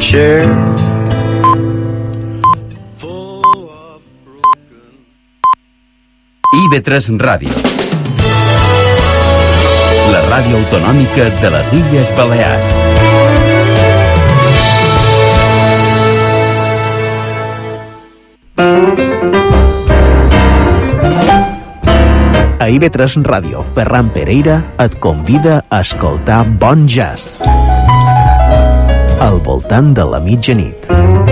chair. IB3 Ràdio, la ràdio autonòmica de les Illes Balears. A IB3 Ràdio, Ferran Pereira et convida a escoltar bon jazz al voltant de la mitjanit.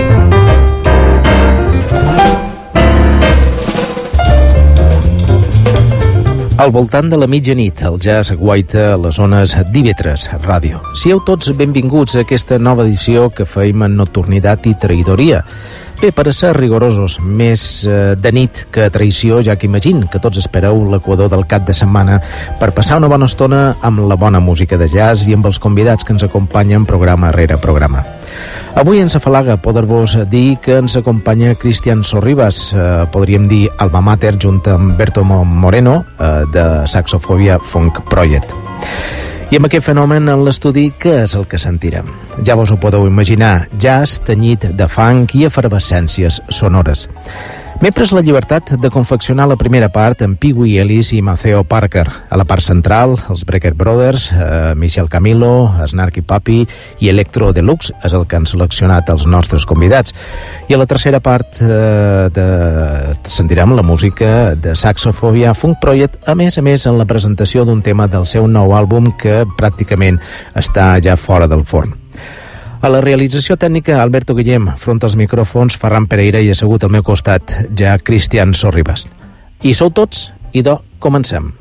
Al voltant de la mitjanit, el jazz guaita a les zones d'IB3 Ràdio. Sieu tots benvinguts a aquesta nova edició que feim en nocturnitat i traïdoria. Bé, per a ser rigorosos, més de nit que traïció, ja que imagino que tots espereu l'equador del cap de setmana per passar una bona estona amb la bona música de jazz i amb els convidats que ens acompanyen programa rere programa. Avui ens afalaga poder-vos dir que ens acompanya Cristian Sorribas, podríem dir alma mater, junt amb Berto Moreno, de Saxofobia Funk Project. I amb aquest fenomen en l'estudi, què és el que sentirem? Ja vos ho podeu imaginar, jazz tenyit de funk i efervescències sonores. M'he pres la llibertat de confeccionar la primera part amb Pee Wee Ellis i Maceo Parker. A la part central, els Brecker Brothers, Michel Camilo, Snarky Puppy i Electro Deluxe és el que han seleccionat els nostres convidats. I a la tercera part sentirem la música de Saxofobia Funk Project, a més en la presentació d'un tema del seu nou àlbum que pràcticament està ja fora del forn. A la realització tècnica, Alberto Guillem, front als micròfons, Ferran Pereira i assegut al meu costat, ja Cristian Sorribas. I sou tots, comencem.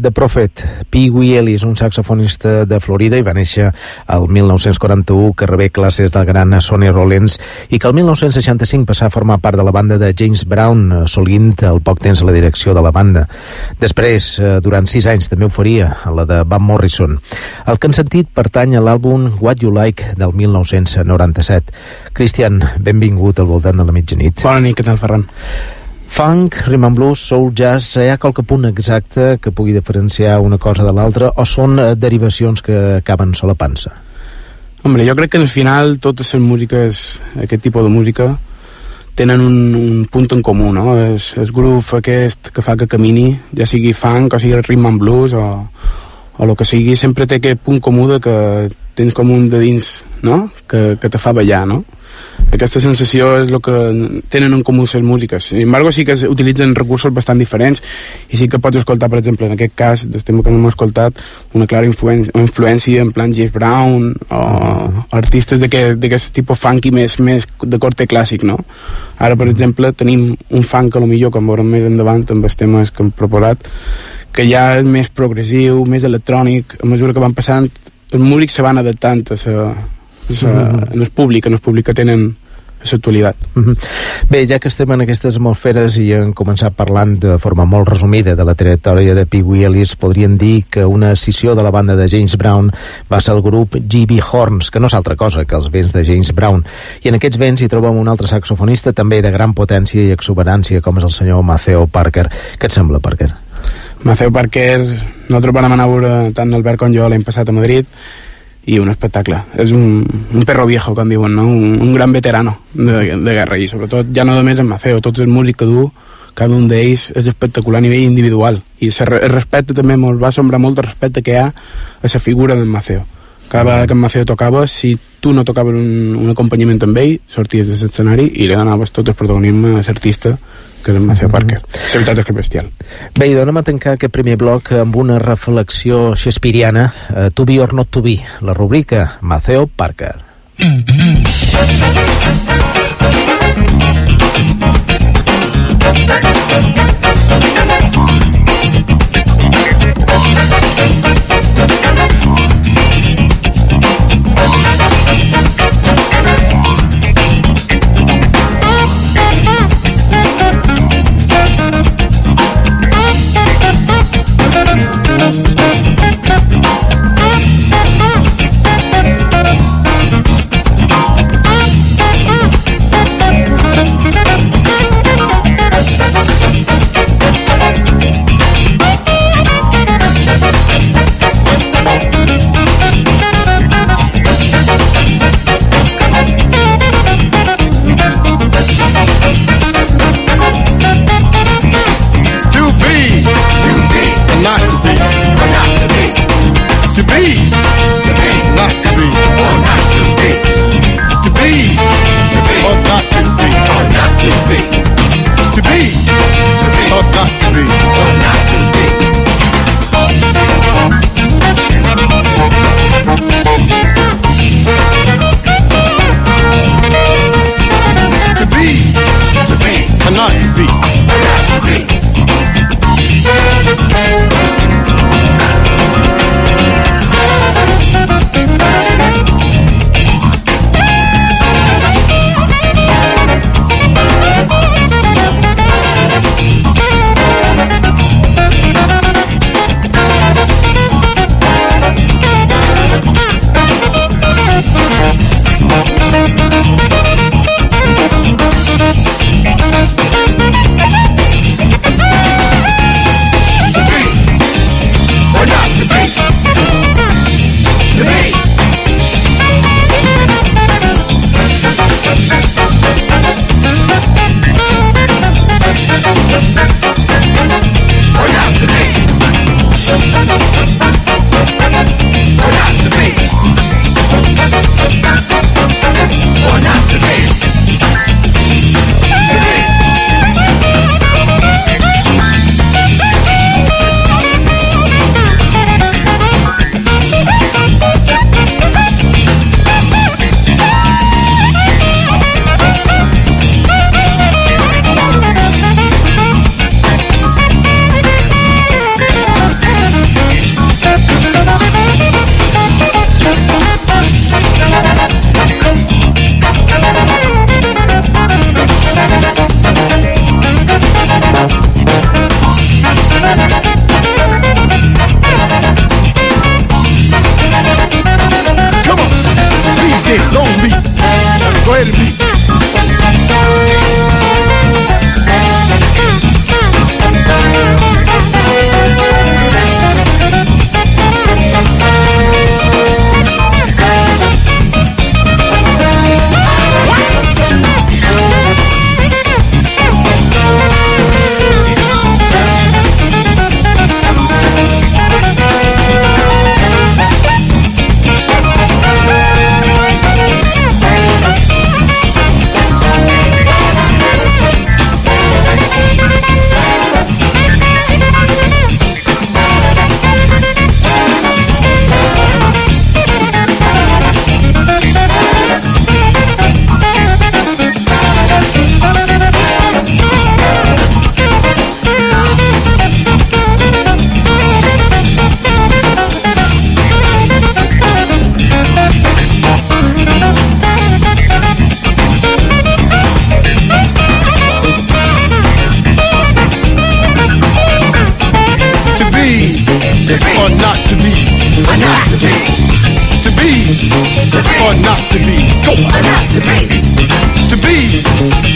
The Prophet. Pee Wee Ellis, un saxofonista de Florida, i va néixer el 1941, que rebé classes del gran Sonny Rollins i que el 1965 passà a formar part de la banda de James Brown, assolint al poc temps la direcció de la banda. Després, durant 6 anys, també ho faria a la de Van Morrison. El que han sentit pertany a l'àlbum What You Like del 1997. Cristian, benvingut al voltant de la mitjanit. Bona nit, què tal, Ferran? Funk, rhythm and blues, soul, jazz, hi ha qualque punt exacte que pugui diferenciar una cosa de l'altra o són derivacions que acaben solapant-se? Hombre, jo crec que al final totes les músiques, aquest tipus de música, tenen un punt en comú, no? El groove aquest que fa que camini, ja sigui funk o sigui el rhythm and blues o el que sigui, sempre té aquest punt comú de que tens com un de dins, no? Que te fa ballar, no? Aquesta sensació és el que tenen en comú les músiques. Sin embargo, sí que utilitzen recursos bastant diferents i sí que pots escoltar, per exemple, en aquest cas del tema que hem escoltat, una clara influència en plan James Brown o artistes d'aquest tipus funky més de corte clàssic, no? Ara, per exemple, tenim un funk que potser, com veurem més endavant amb els temes que hem proposat, que ja és més progressiu, més electrònic. A mesura que van passant, els músics se van adaptant en el públic que tenen a l'actualitat. Bé, ja que estem en aquestes atmosferes i hem començat parlant de forma molt resumida de la trajectòria de Pee Wee Ellis, podríem dir que una escissió de la banda de James Brown va ser el grup G.B. Horns, que no és altra cosa que els vents de James Brown, i en aquests vents hi trobem un altre saxofonista també de gran potència i exuberància, com és el senyor Maceo Parker. Què et sembla, Parker? Maceo Parker, nosaltres vam anar a veure tant l'Albert com jo l'any passat a Madrid, i un espectacle. És un perro viejo, com diuen, no? Un gran veterano de guerra, i sobretot ja no només en Maceo, tots els músics que du, cada un d'ells és espectacular a nivell individual, i el respecte també va sembrar molt el respecte que hi ha a la figura d'en Maceo. Cada vegada que en Maceo tocava, si tu no tocaves un acompanyament amb ell, sorties de l'escenari i li donaves tot el protagonisme a l'artista, que és en Maceo Parker. La veritat és que és bestial. Bé, i donem a tancar aquest primer bloc amb una reflexió shakespeariana, To Be or Not To Be, la rubrica Maceo Parker.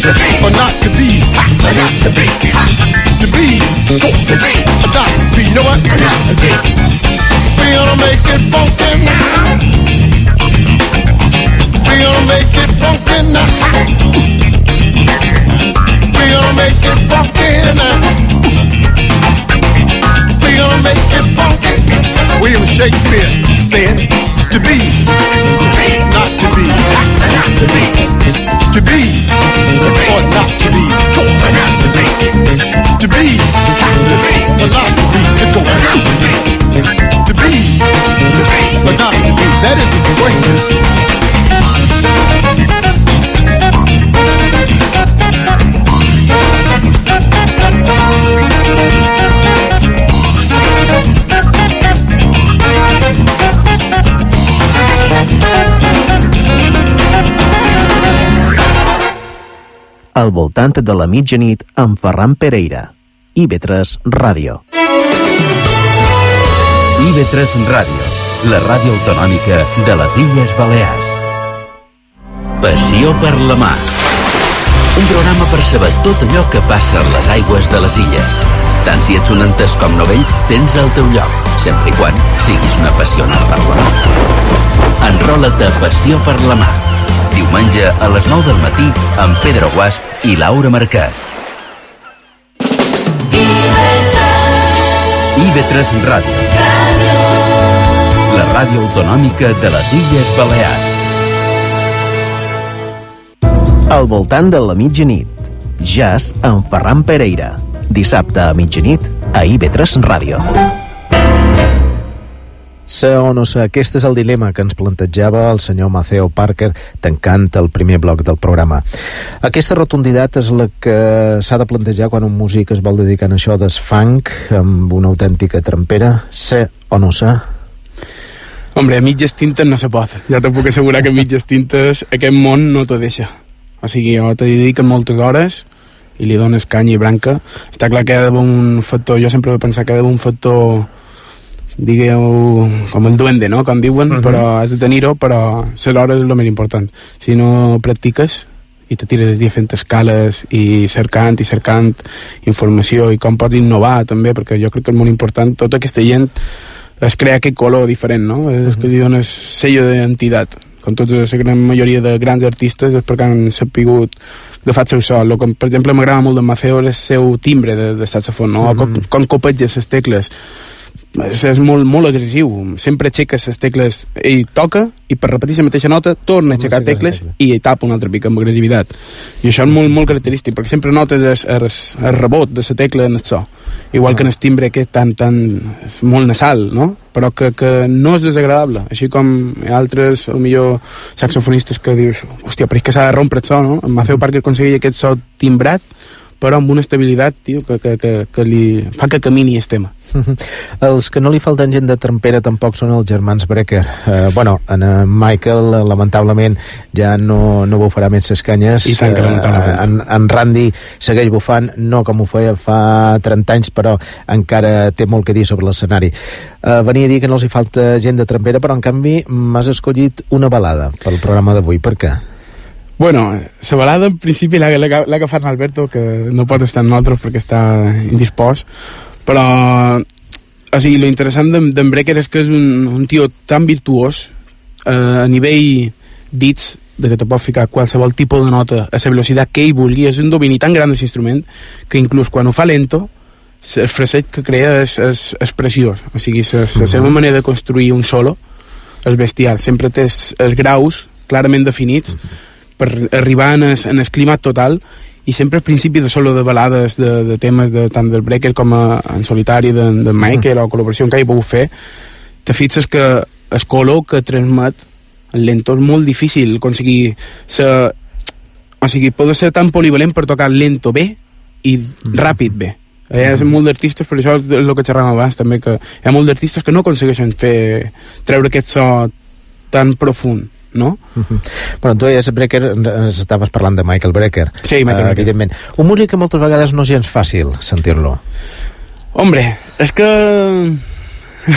or not to be, or not to be, to be, or not to be, you know what? Not to be. We're gonna make it funky now. We're gonna make it funky now. We're gonna make it funky now. We're gonna make it funky. William Shakespeare said, to be, not to be, not to be, to be, or not to be, or not to be, to be, or not to be, or not to be, to be, or not to be. That is the question. Al voltant de la mitjanit amb Ferran Pereira. IB3 Ràdio. IB3 Ràdio, la ràdio autonòmica de les Illes Balears. Passió per la mar. Un programa per saber tot allò que passa a les aigües de les illes. Tant si ets un entès com novell, tens el teu lloc, sempre i quan siguis un apassionat per la mar. Enrola't a Passió per la mar. Diumenge a les 9 del matí amb Pedro Guasp i Laura Marcàs. IB3 Ràdio, la ràdio autonòmica de les Illes Balears. Al voltant de la mitjanit. Jazz amb Ferran Pereira. Dissabte a mitjanit a IB3 Ràdio. Ser o no ser, aquest és el dilema que ens plantejava el senyor Maceo Parker tancant el primer bloc del programa. Aquesta rotunditat és la que s'ha de plantejar quan un músic es vol dedicar a això del funk amb una autèntica trampera. Ser o no ser? Hombre, a mitges tintes no se pot. Ja te puc assegurar que a mitges tintes aquest món no t'ho deixa. O sigui, jo te dediques moltes hores i li dones canya i branca. Està clar que hi ha d'haver un factor, jo sempre he pensat que hi ha d'haver un factor, digueu, com el duende, no?, com diuen, però has de tenir-ho, però ser l'hora és el més important. Si no practiques i te tires el dia fent escales i cercant informació i com pots innovar també, perquè jo crec que és molt important, tota aquesta gent es crea aquest color diferent, no? És que li dones sello d'identitat. Com tota la gran majoria de grans artistes és perquè han sapigut agafar el seu so. El que, per exemple, m'agrada molt de Maceo és el seu timbre de saxofon, no? Com copetja les tecles. És molt, molt agressiu. Sempre aixeques les tecles, ell toca i per repetir la mateixa nota torna a aixecar tecles i tapa un altre pic amb agressivitat. I això és molt, molt característic, perquè sempre notes el rebot de la tecla en el so, igual que en el timbre que és tan molt nasal, no? Però que no és desagradable, així com hi ha altres, millor saxofonistes que dius, hòstia, però és que s'ha de rompre el so, no? En Maceo Parker aconseguia aquest so timbrat però amb una estabilitat, tio, que li fa que camini el tema. Els que no li falten gent de trampera tampoc són els germans Brecker. En Michael, lamentablement, ja no bufarà més les canyes. I tant que lamentablement. En Randy segueix bufant, no com ho feia fa 30 anys, però encara té molt que dir sobre l'escenari. Venia a dir que no els hi falta gent de trampera, però en canvi m'has escollit una balada pel programa d'avui. Per què? Bueno, la balada en principi l'ha agafat Alberto, que no pot estar amb nosaltres perquè està indispost, però o sigui, lo interessant d'en Brecker és que és un tio tan virtuós a nivell dits, de que te pot ficar qualsevol tipus de nota a la velocitat que ell vulgui. És un domini tan gran d'aquest instrument que inclús quan ho fa lento el fraseig que crea és preciós. O sigui, la seva manera de construir un solo és bestial. Sempre té els graus clarament definits per arribar en el clima total, i sempre al principi de solo de balades de temes tant del Brecker com en solitari de Michael o col·laboració que hi he pogut fer, te fixes que el color que transmet el lento és molt difícil aconseguir o sigui, pot ser tan polivalent per tocar lento bé i ràpid bé. Hi ha molt d'artistes, per això és el que xerràvem abans també, que hi ha molt d'artistes que no aconsegueixen treure aquest so tan profund, no? Bueno, tu deies Brecker, ens estaves parlant de Michael Brecker. Sí, Michael Brecker. Evidentment. Un músic que moltes vegades no és gens fàcil sentir-lo. Hombre, és que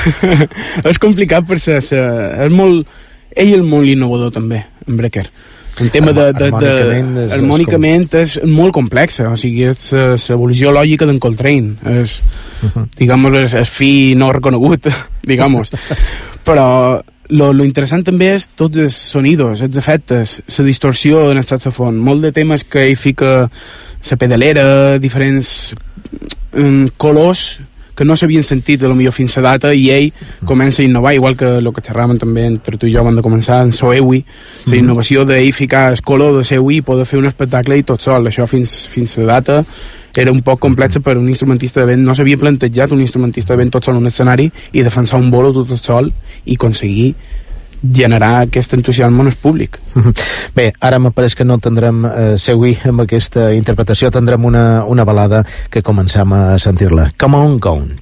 és complicat per ser ell és molt innovador també, en Brecker. En tema harmònicament és molt complexa, o sigui, és l'evolució lògica d'en Coltrane, és, diguem-nos, és fi no reconegut, diguem-nos. Però lo interessant també és tots els sonidos, els efectes, la distorsió en el saxofon, molt de temes que hi fica la pedalera, diferents colors que no s'havien sentit a lo millor fins a data, i ell comença a innovar, igual que el que xerràvem també entre tu i jo abans de començar en Soewi, la innovació d'ell ficar el color de Soewi i poder fer un espectacle i tot sol. Això fins a data era un poc complex per un instrumentista de vent, no s'havia plantejat un instrumentista de vent tot sol en un escenari i defensar un bolo tot sol i aconseguir generar aquest entusiasme en el públic. Bé, ara m'apareix que no tindrem Soewi amb aquesta interpretació, tindrem una balada que comencem a sentir-la. Come on, Gone.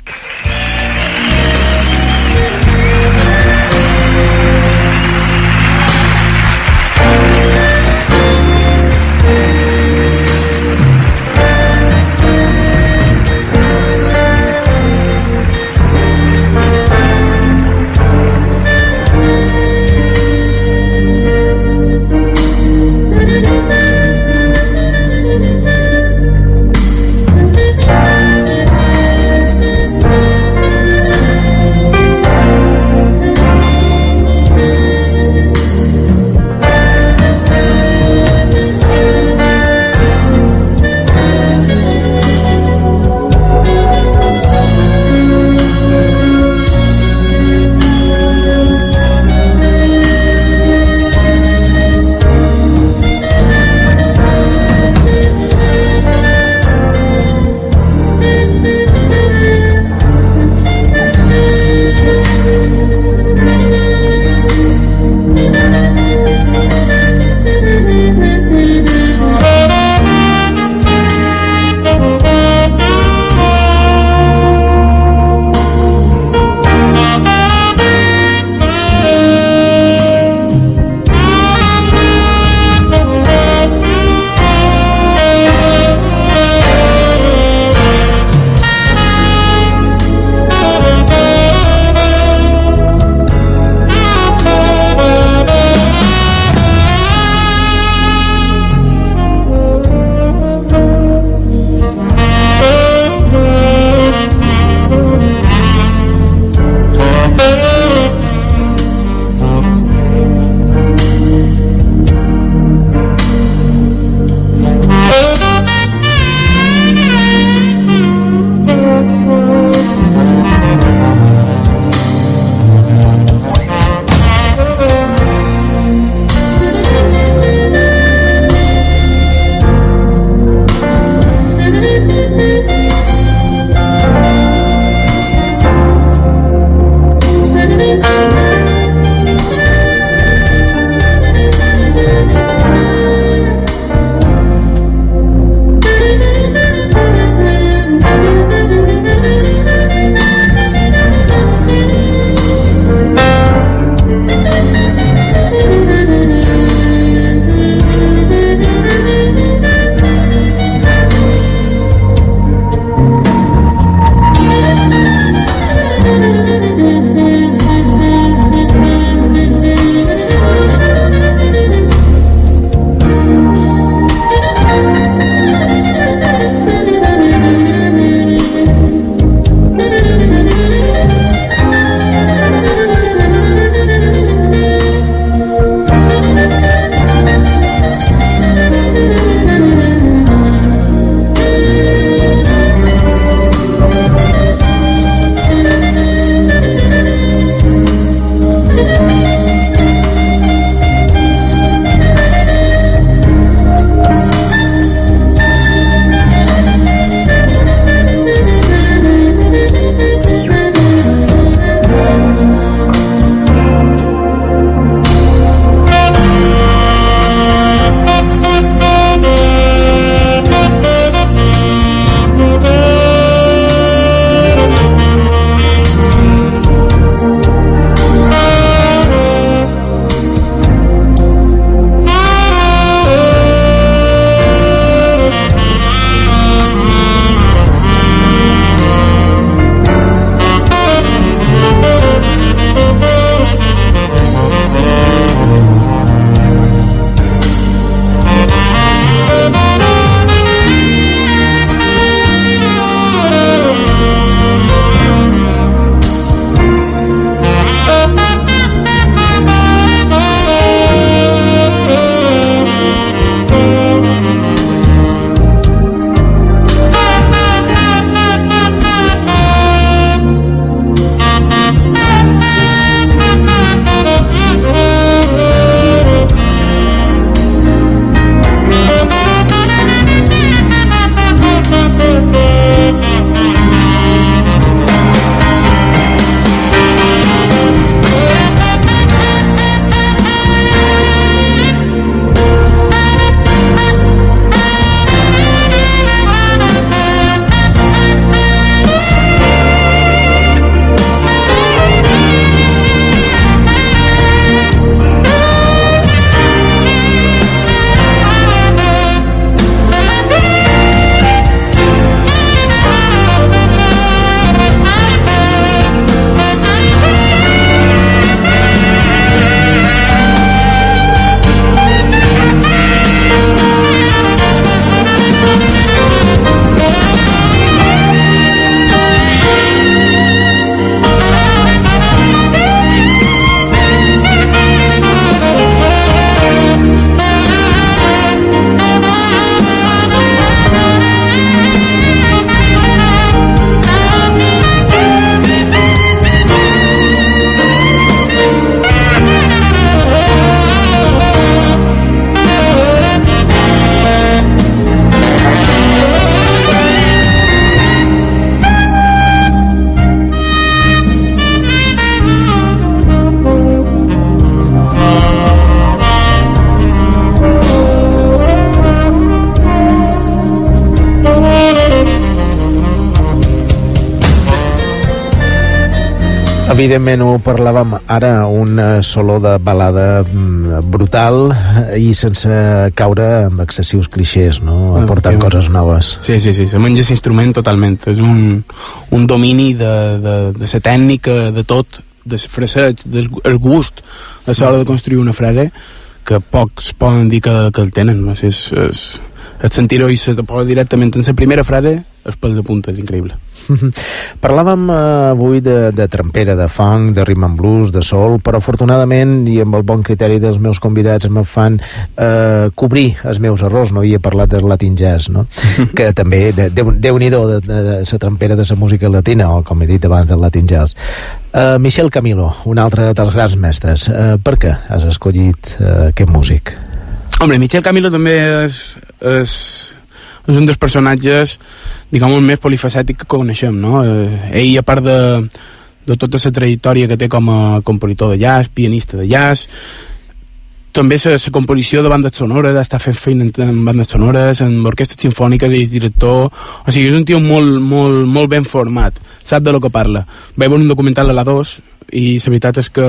Evidentment ho parlàvem ara, un solo de balada brutal i sense caure amb excessius clixés, no? Aportant coses noves. Sí, se menja l'instrument totalment. És un domini de la tècnica, de tot, del fraseig, del gust a l'hora de construir una frase que pocs poden dir que el tenen. És sentir-ho i se te posa directament en la primera frase, els pèls de punta, és increïble. Parlàvem avui de trampera, de funk, de rhythm and blues, de soul, però afortunadament, i amb el bon criteri dels meus convidats, em fan cobrir els meus errors. No havia parlat del Latin jazz, no? Que també, Déu-n'hi-do de la trampera de la música latina, o com he dit abans, del Latin jazz. Michel Camilo, un altre dels grans mestres. Per què has escollit aquest músic? Home, Michel Camilo també és un dels personatges, diguem, el més polifacètic que coneixem, no? Ell, a part de tota la trajectòria que té com a compositor de jazz, pianista de jazz, també la composició de bandes sonores, està fent feina en bandes sonores, en orquestres sinfòniques, és director, o sigui, és un tio molt ben format, sap de lo que parla. Vaig veure un documental a la 2 i la veritat és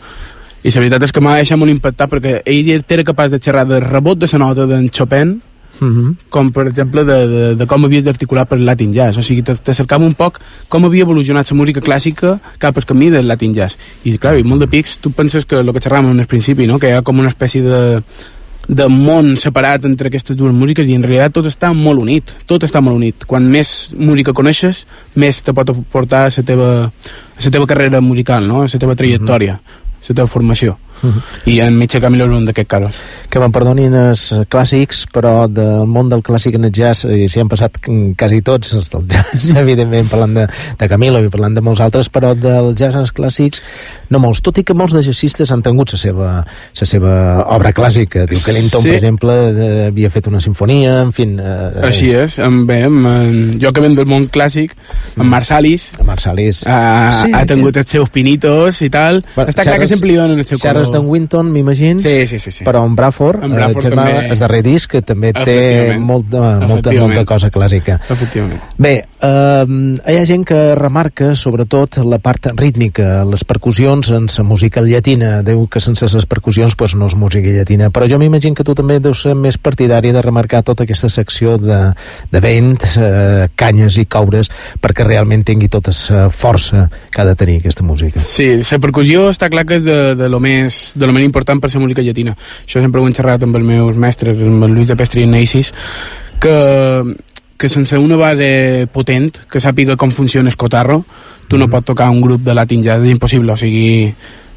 que m'ha deixat molt impactat, perquè ell era capaç de xerrar de rebot de la nota d'en Chopin, com per exemple de com havies d'articular per Latin jazz, o sigui, t'acercava un poc com havia evolucionat la música clàssica cap al camí del Latin jazz, i clar, i molt de pics tu penses que el que xerràvem en el principi, no? Que hi ha com una espècie de món separat entre aquestes dues músiques, i en realitat tot està molt unit. Quan més música coneixes, més te pot aportar a la teva carrera musical, no? A la teva trajectòria, la teva formació. I en Michel Camilo és un d'aquests casos. Que me'n perdonin els clàssics, però del món del clàssic en el jazz s'hi han passat quasi tots els del jazz, evidentment parlant de Camilo i parlant de molts altres, però del jazz als clàssics no molts, tot i que molts de jazzistes han tingut la seva obra clàssica. Diu que Ellington, per exemple, havia fet una sinfonia, en fi... Així és, jo que ven del món clàssic, en Marsalis ha tingut els seus pinitos i tal. Està clar que sempre li donen el seu color. d'en Winton, m'imagino. Sí. Però en Bradford també... el darrer disc, que també té molta cosa clàssica. Efectivament. Bé, hi ha gent que remarca sobretot la part rítmica, les percussions en la música llatina. Diu que sense les percussions pues, no és música llatina, però jo m'imagino que tu també deus ser més partidari de remarcar tota aquesta secció de vent, canyes i coures, perquè realment tingui tota la força que ha de tenir aquesta música. Sí, la percussió està clar que és de lo més important per la música llatina. Això sempre ho he xerrat amb els meus mestres, amb el Luis de Pestri i Neisis, que sense una base potent, que sàpiga com funciona el cotarro, tu no pots tocar un grup de Latin jazz, és impossible. O sigui,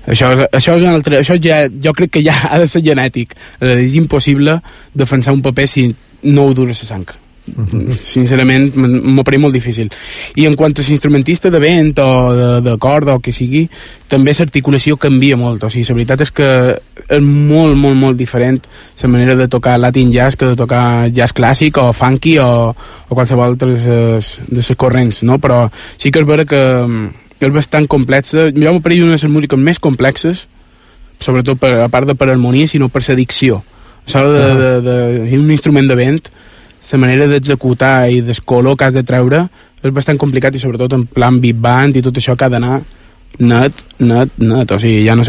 això ja, jo crec que ja ha de ser genètic. És impossible defensar un paper si no ho dura la sang. Sincerament m'ho pareix molt difícil. I en quant a l'instrumentista de vent o de corda o que sigui, també l'articulació canvia molt. O sigui, la veritat és que és molt diferent la manera de tocar Latin jazz que de tocar jazz clàssic o funky o qualsevol altre de les corrents, no? Però sí que és vera que és bastant complexa. Jo m'ho pareix una de les músiques més complexes, sobretot a part per harmonia, sinó per la dicció. A l'hora d'un instrument de vent, la manera d'executar i del color que has de treure és bastant complicat, i sobretot en plan big band i tot això que ha d'anar net. O sigui, ja no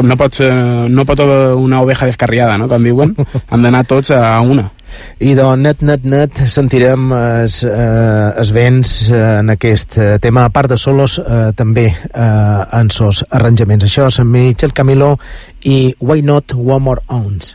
pot haver una oveja descarriada, no?, com diuen. Han d'anar tots a una. I doncs net sentirem els vents en aquest tema, a part de solos també en sos arranjaments. Això és Michel Camilo i Why Not One More Ounce.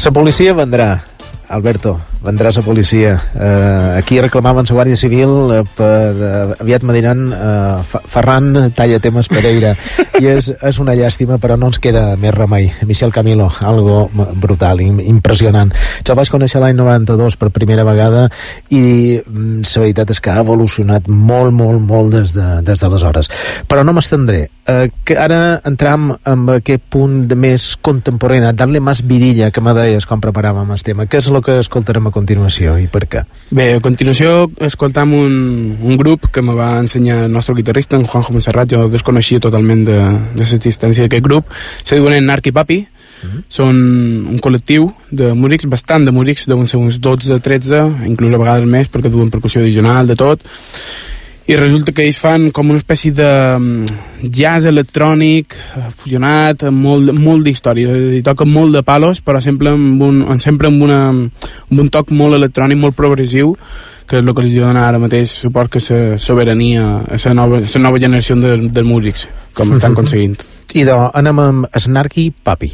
La policia vendrà, Alberto, vendrà la policia. Aquí reclamaven la Guàrdia Civil per aviat me diran Ferran talla temes Pereira i és una llàstima, però no ens queda més remei. Michel Camilo, algo brutal, impressionant. Jo vaig conèixer l'any 92 per primera vegada i la veritat és que ha evolucionat molt des d'aleshores. Però no m'estendré. Ara entram en aquest punt de més contemporani, darle más vidilla, que me deies com preparàvem el tema. Què és el que escoltarem a continuació i per què? Bé, a continuació escoltam un grup que me va ensenyar el nostre guitarrista, en Juanjo Monserrat. Jo desconeixia totalment de l'existència d'aquest grup. Se diuen Narqui Papi. Són un col·lectiu de músics, bastant de músics, deuen ser uns 12-13, inclús a vegades més, perquè duen percussió addicional, de tot. I resulta que ells fan com una espècie de jazz electrònic fusionat amb molt d'història, i toquen molt de palos, però sempre amb un toc molt electrònic, molt progressiu, que és el que els dona ara mateix, suport que la sobirania a la nova generació de músics, com estan aconseguint. Idò, anem amb Snarky Papi.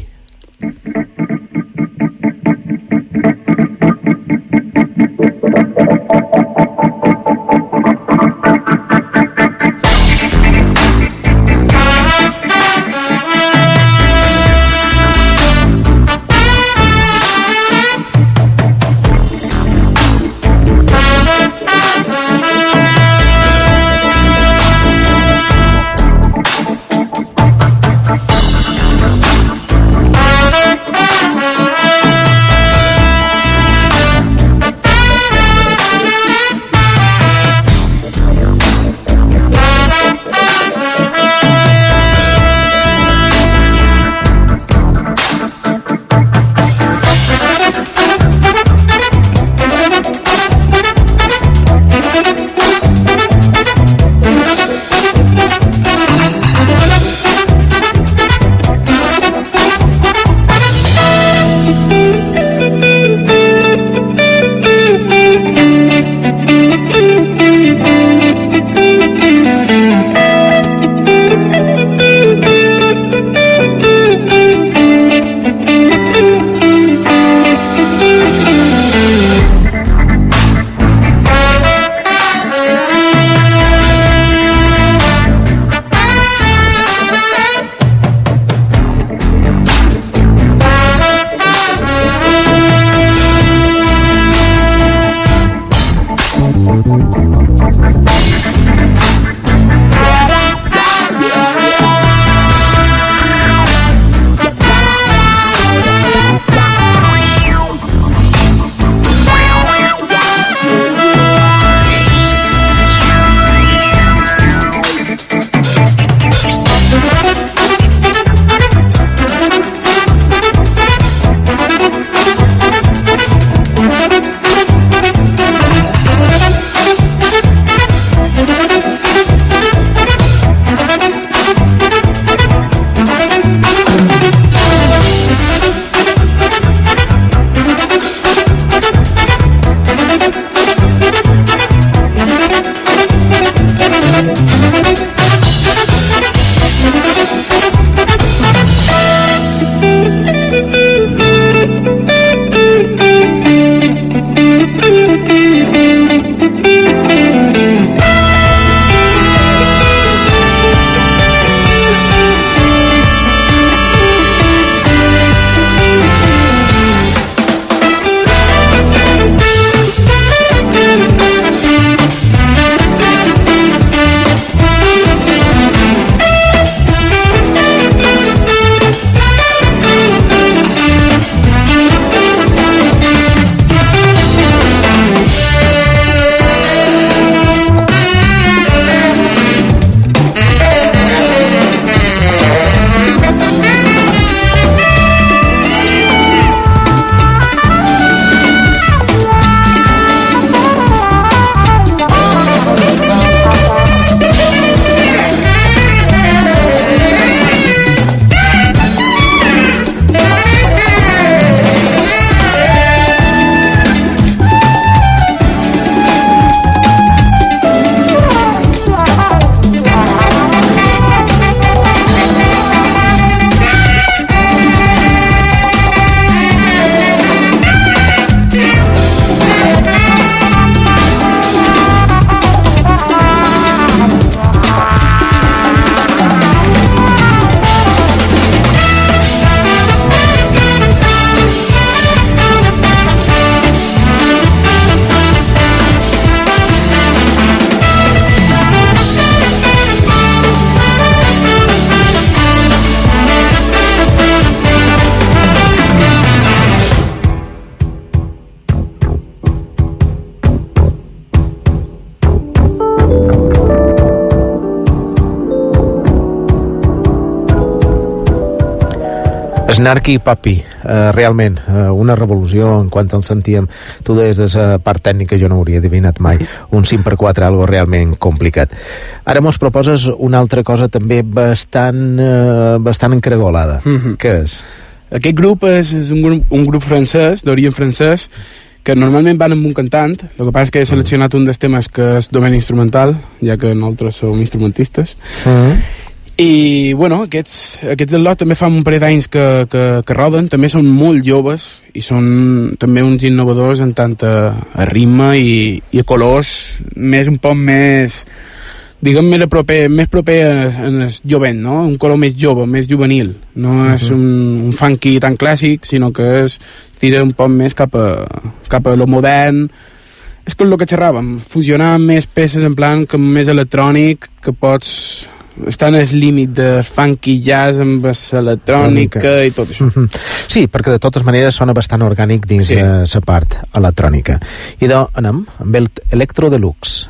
Snarky Puppy, realment, una revolució en quant el sentíem. Tu des de la part tècnica jo no hauria adivinat mai. Un 5x4, algo realment complicat. Ara mos proposes una altra cosa també bastant encregolada. Què és? Aquest grup és un grup francès, d'origen francès, que normalment van amb un cantant. El que passa és que he seleccionat un dels temes que és domain instrumental, ja que nosaltres som instrumentistes. I, bueno, aquests del lot també fa un parell d'anys que roden, també són molt joves i són també uns innovadors en tant a ritme i a colors un poc més, diguem, més proper en el jovent, no? Un color més jove, més juvenil. No és un funky tan clàssic, sinó que tira un poc més cap a lo modern. És com el que xerràvem, fusionar més peces en plan com més electrònic, que pots estar en el límit de funky jazz amb l'electrònica i tot això. Sí, perquè de totes maneres sona bastant orgànic dins la part electrònica. I doncs anem amb el Electro Deluxe.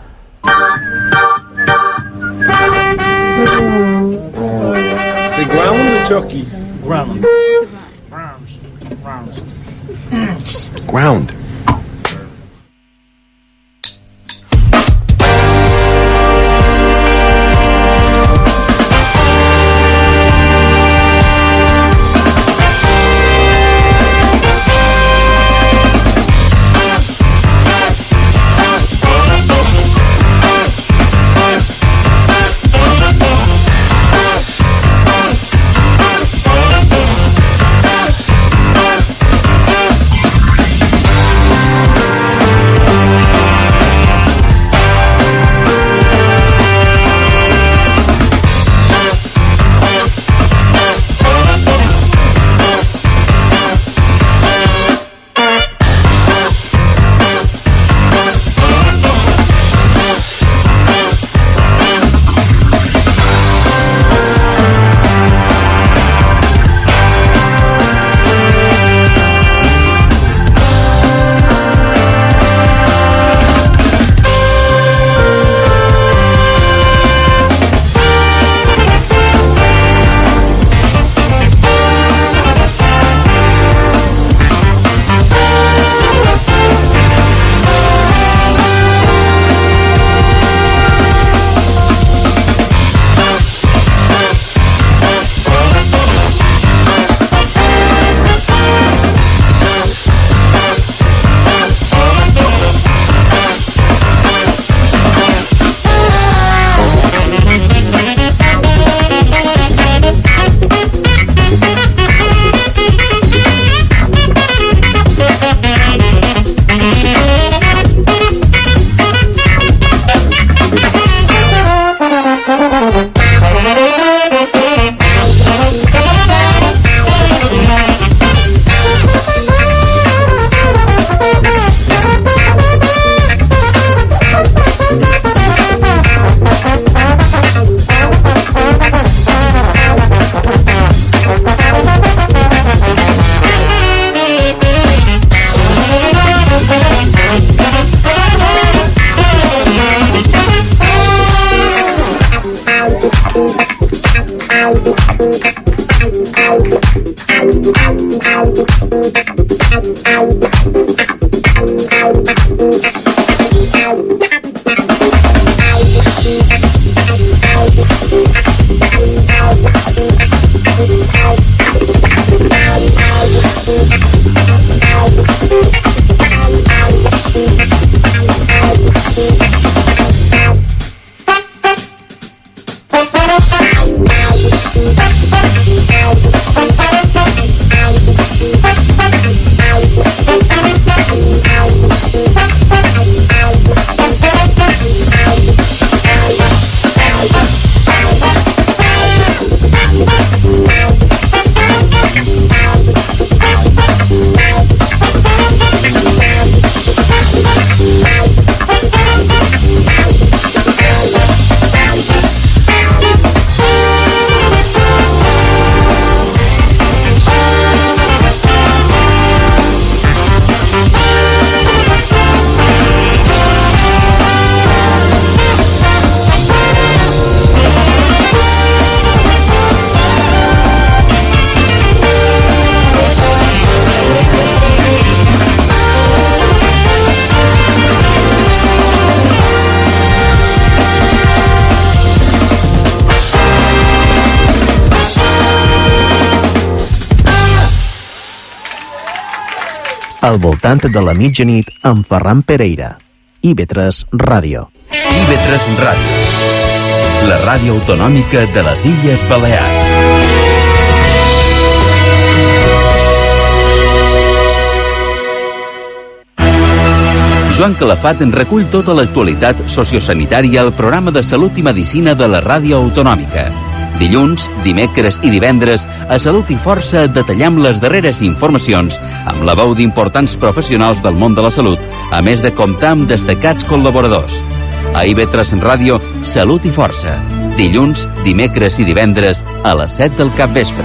C'est ground or turkey? Ground. Ground. Al voltant de la mitjanit amb Ferran Pereira. IB3 Ràdio. IB3 Ràdio, la ràdio autonòmica de les Illes Balears. Joan Calafat en recull tota l'actualitat sociosanitària al programa de Salut i Medicina de la ràdio autonòmica. Dilluns, dimecres i divendres, a Salut i Força detallem les darreres informacions amb la veu d'importants professionals del món de la salut, a més de comptar amb destacats col·laboradors. A IB3 Ràdio, Salut i Força. Dilluns, dimecres i divendres a les 7 del capvespre.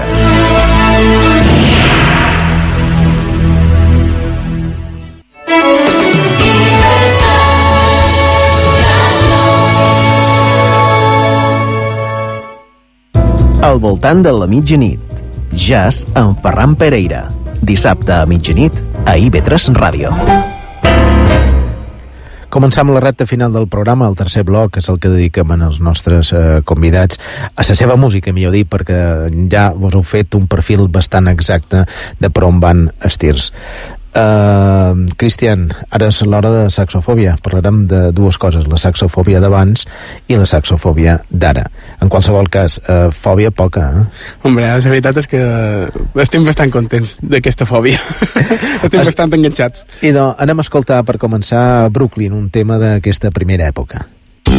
Al voltant de la mitjanit. Jazz amb Ferran Pereira. Dissabte a mitjanit a IB3 Ràdio. Començam la recta final del programa. El tercer bloc és el que dediquem als nostres convidats a la seva música, millor dir, perquè ja vos heu fet un perfil bastant exacte de per on van estirs. Cristian, ara és l'hora de saxofòbia. Parlarem de dues coses, la saxofòbia d'abans i la saxofòbia d'ara. En qualsevol cas, fòbia poca, Hombre, la veritat és que estem bastant contents d'aquesta fòbia. Estem bastant enganxats. I doncs anem a escoltar per començar Brooklyn, un tema d'aquesta primera època.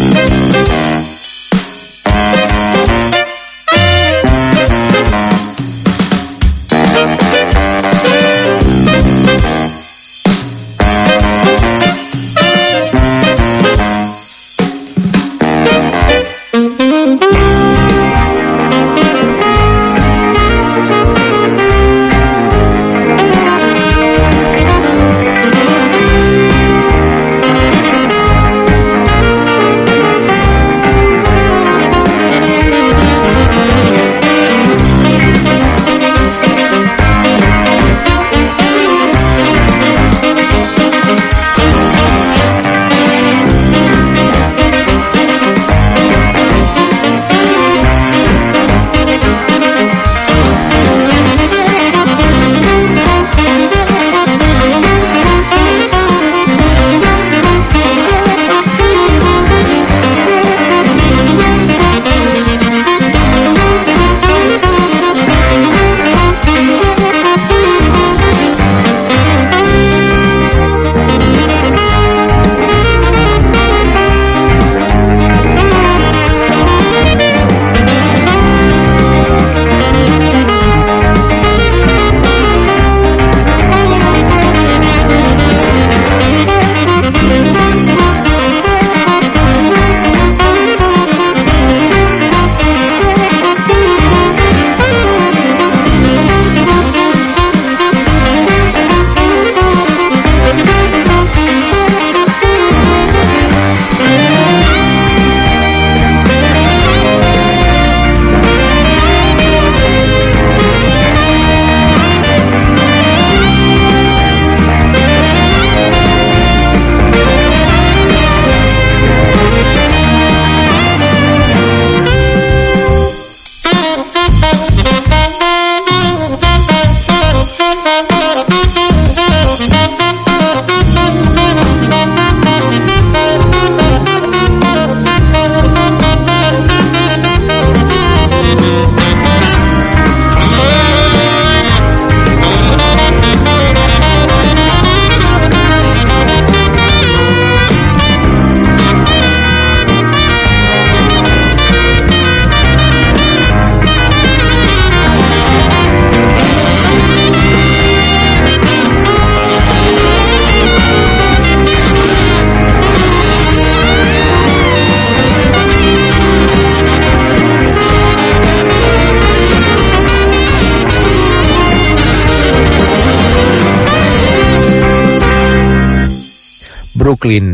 Brooklyn,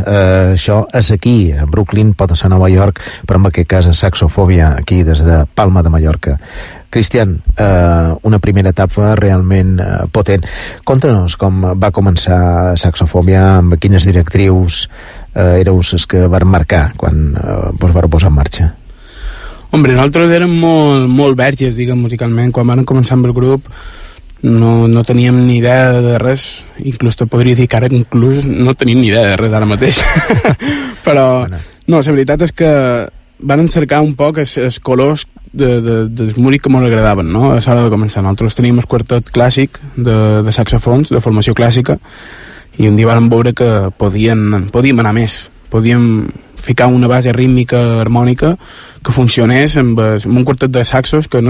això és aquí, Brooklyn pot ser Nova York, però en aquest cas és saxofòbia aquí des de Palma de Mallorca. Cristian, una primera etapa realment potent. Conta-nos com va començar saxofòbia, amb quines directrius éreu les que van marcar quan vos vau posar en marxa. Hombre, nosaltres érem molt verges, diguem, musicalment. Quan vam començar amb el grup no teníem ni idea de res, inclús te podria dir que ara inclús no tenim ni idea de res ara mateix. Però no, la veritat és que van cercar un poc els colors del músic que ens agradaven, no? A l'hora de començar. Nosaltres teníem el quartet clàssic de saxofons, de formació clàssica, i un dia vam veure que podíem anar més, podíem ficar una base rítmica harmònica que funcionés amb un quartet de saxos que no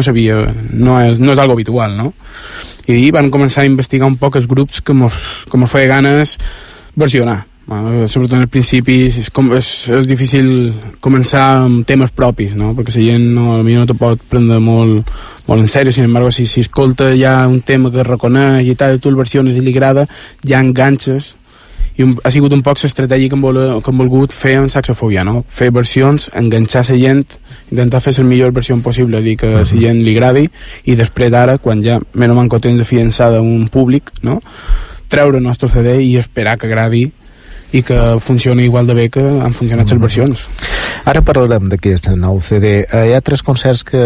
és algo habitual, no? I van començar a investigar un poc els grups que mos feia ganes versionar. Sobretot al principi és difícil començar amb temes propis, no? Perquè la gent potser no te pot prendre molt en sèrio. Sin embargo, si escolta ja un tema que reconeix i tal, tu el versiones i li agrada, ja enganxes. I ha sigut un poc l'estratègia que hem volgut fer en Saxofòbia, no? Fer versions, enganxar la gent, intentar fer la millor versió possible, dir que a la gent li agradi, i després ara, quan ja menys manco tens afiançada un públic, no? Treure el nostre CD i esperar que agradi i que funcioni igual de bé que han funcionat les versions. Ara parlarem d'aquest nou CD. Hi ha 3 concerts que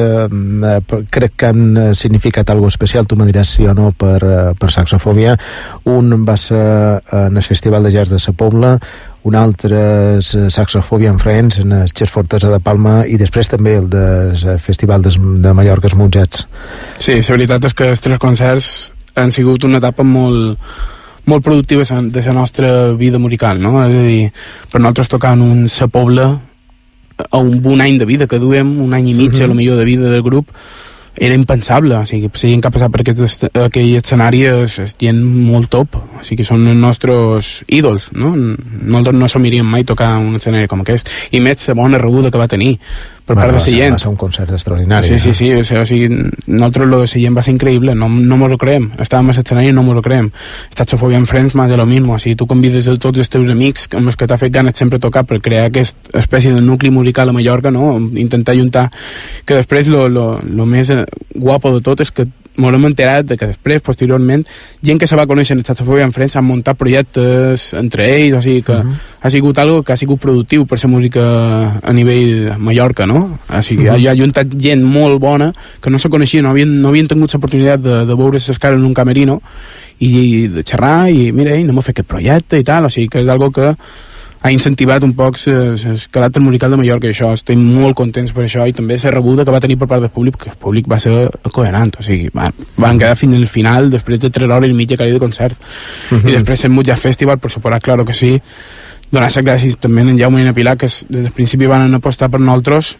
crec que han significat algo especial, tu me diràs sí o no, per Saxofòbia. Un va ser en el Festival de Jazz de Sa Pobla, un altre és Saxofòbia en Friends, en el Xes Fortesa de Palma, i després també el del Festival de Mallorca, els Mutjats. Sí, la veritat és que els 3 concerts han sigut una etapa molt productiva de la nostra vida musical, no? És a dir, per nosaltres tocar en Sa Pobla a un any de vida que duem, un any i mig a lo millor de vida del grup, era impensable. O sigui, la gent que ha passat per aquell escenari és gent molt top, o sigui, són els nostres ídols, no? Nosaltres no s'amiríem mai tocar un escenari com aquest, i més la bona rebuda que va tenir per part de la gent. Va ser un concert extraordinari. Sí, o sigui, nosaltres lo de la gent va ser increïble, no mos ho creem, estàvem a l'escenari i no mos ho creem. Saxofòbia en Friends, más de lo mismo, o sigui, tu convides a tots els teus amics amb els que t'ha fet ganes sempre tocar per crear aquesta espècie de nucli musical a Mallorca, no? Intentar juntar, que després lo més guapo de tot és que ens hem enterat de que després, posteriorment, gent que se va conèixer en Saxofòbia en Friends han muntat projectes entre ells, o sigui que ha sigut algo que ha sigut productiu per la música a nivell Mallorca, no? O sigui, ha juntat gent molt bona que no se coneixia, no havien tingut l'oportunitat de veure les cares en un camerino i de xerrar, i mira, anem a fer aquest projecte i tal, o sigui que és algo que ha incentivat un poc el caràcter musical de Mallorca, i això, estem molt contents per això, i també la rebuda que va tenir per part del públic, que el públic va ser coherent, o sigui, van quedar fins al final, després de 3 hores i mitja que de concert, i després el Mutjat Festival, per suposar, claro que sí, donar les gràcies també en Jaume i en Pilar, que des del principi van apostar per nosaltres,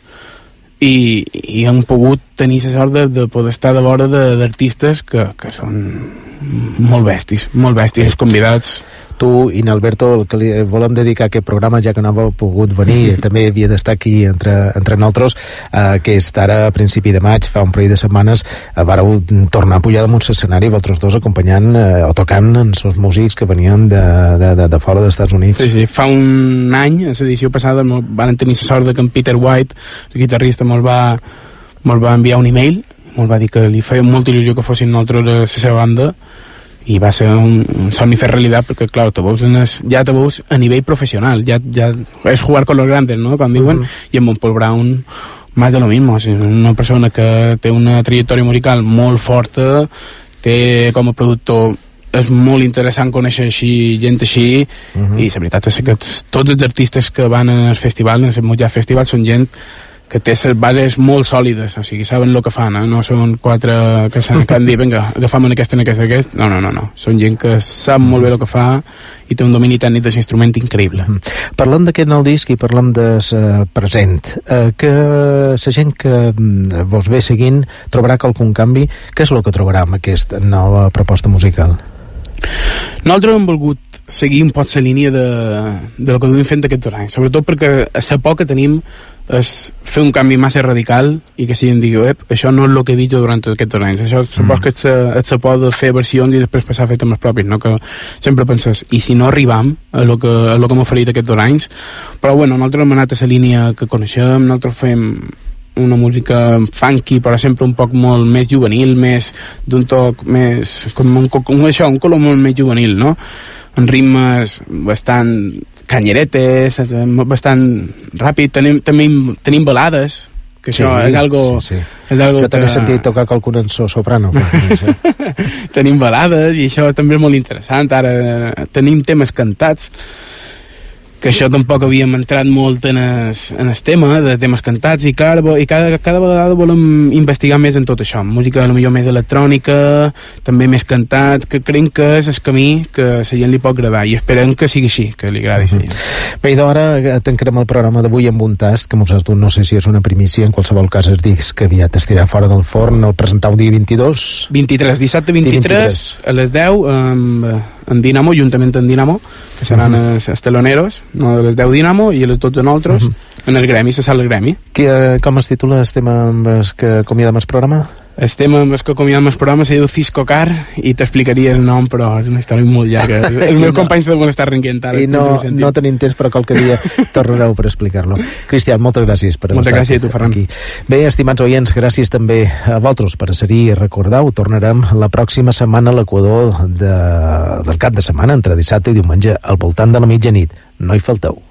i han pogut tenir la sort de poder estar de vora d'artistes que són molt bestis, els convidats. Tu i n'Alberto, el que li volem dedicar a aquest programa, ja que no heu pogut venir, també havia d'estar aquí entre nosaltres, que és ara a principi de maig, fa un parell de setmanes, vareu tornar a pujar damunt l'escenari, vosaltres dos acompanyant o tocant els músics que venien de fora dels Estats Units. Sí, fa un any, a l'edició passada, van tenir la sort de que en Peter White, el guitarrista, mos va enviar un email, mos va dir que li feia molta il·lusió que fossin nosaltres a la seva banda, i va ser un somni fer realitat, perquè clar, ja te veus a nivell professional, ja és jugar con los grandes, no?, com diuen, i amb Paul Brown más de lo mismo, o sigui, una persona que té una trajectòria musical molt forta, té com a productor, és molt interessant conèixer gent així, i la veritat és que tots els artistes que van al festival, en el Mutjat Festival, són gent que té les bases molt sòlides, o sigui, saben el que fan, no són 4 que han dit, vinga, agafam en aquest, no, són gent que sap molt bé el que fa i té un domini tècnic de l'instrument increïble. Parlem d'aquest nou disc i parlem del present, que la gent que vos ve seguint trobarà qualcun canvi. Què és el que trobarà amb aquesta nova proposta musical? Nosaltres hem volgut seguir un poc la línia de lo que duim fent aquests 2 anys, sobretot perquè a la por que tenim és fer un canvi massa radical i que si em digui, això no és el que he vist durant aquests 2 anys, això supos que ets la por de fer versions i després passar a fer temes propis, no? Que sempre penses, i si no arribam a lo que hem oferit aquests 2 anys, però bueno, nosaltres hem anat a la línia que coneixem, nosaltres fem una música funky, però sempre un poc molt més juvenil, més d'un toc més, com un color molt més juvenil, no? En ritmes bastant canyeretes, bastant ràpid, tenim balades que això és algo... Sí. És algo jo també he sentit tocar qualcun en soprano. Tenim balades i això també és molt interessant. Ara tenim temes cantats, que això tampoc havíem entrat molt en el tema de temes cantats, i cada vegada volem investigar més en tot això, música potser més electrònica, també més cantat, que creiem que és el camí que la gent li pot gravar, i esperem que sigui així, que li agradi a la gent. Bé, i ara tancarem el programa d'avui amb un tast que mos has dut, no sé si és una primícia, en qualsevol cas es dic que aviat es tirarà fora del forn, el presentau dia 22? 23, dissabte 23, a les 10, en Dinamo, juntament amb Dinamo, que seran els teloneros, no, a les 10 Dinamo i a les 12 nosaltres, en el Gremi, la sala del Gremi. Com es titula el tema amb el que acomiadem el programa? El tema amb el que acomiadem el programa se diu Cisco Car, i t'explicaria el nom, però és una història molt llarga. El meu company se deuen estar renquent ara. I no tenim temps, però qualque dia tornareu per explicar-lo. Cristian, moltes gràcies per haver estat gràcies a tu, Ferran. aquí. Bé, estimats oients, gràcies també a vosaltres per ser-hi. Recordeu, tornarem la pròxima setmana a l'Equador del cap de setmana, entre dissabte i diumenge, al voltant de la mitjanit. No hi falteu.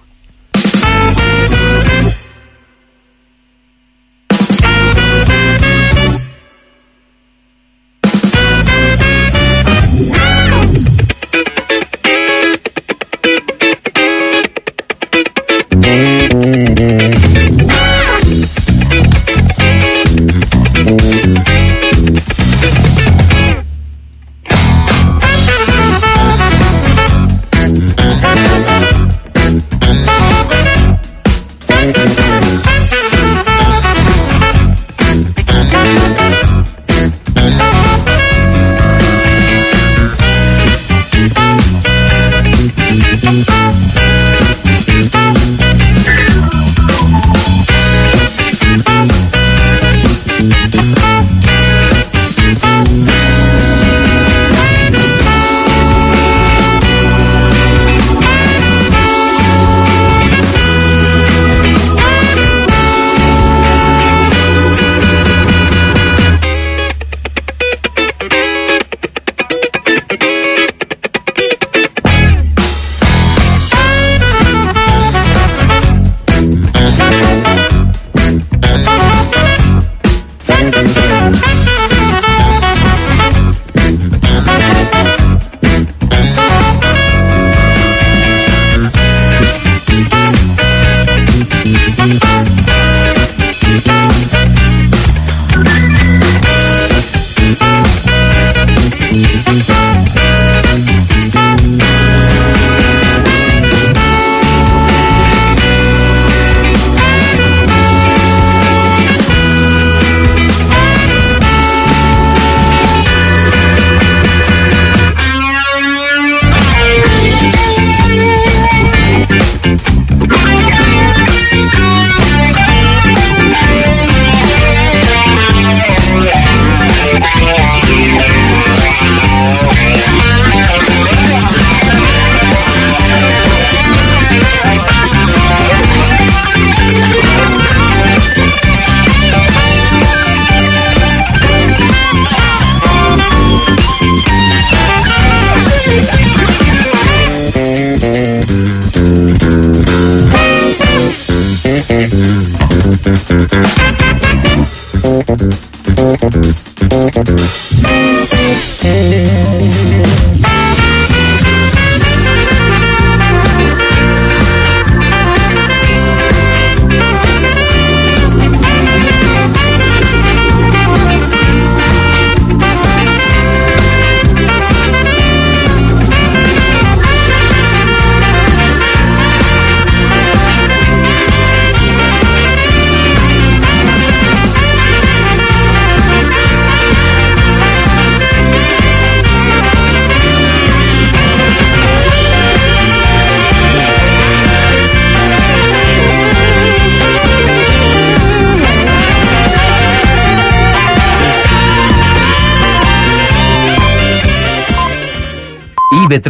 IB3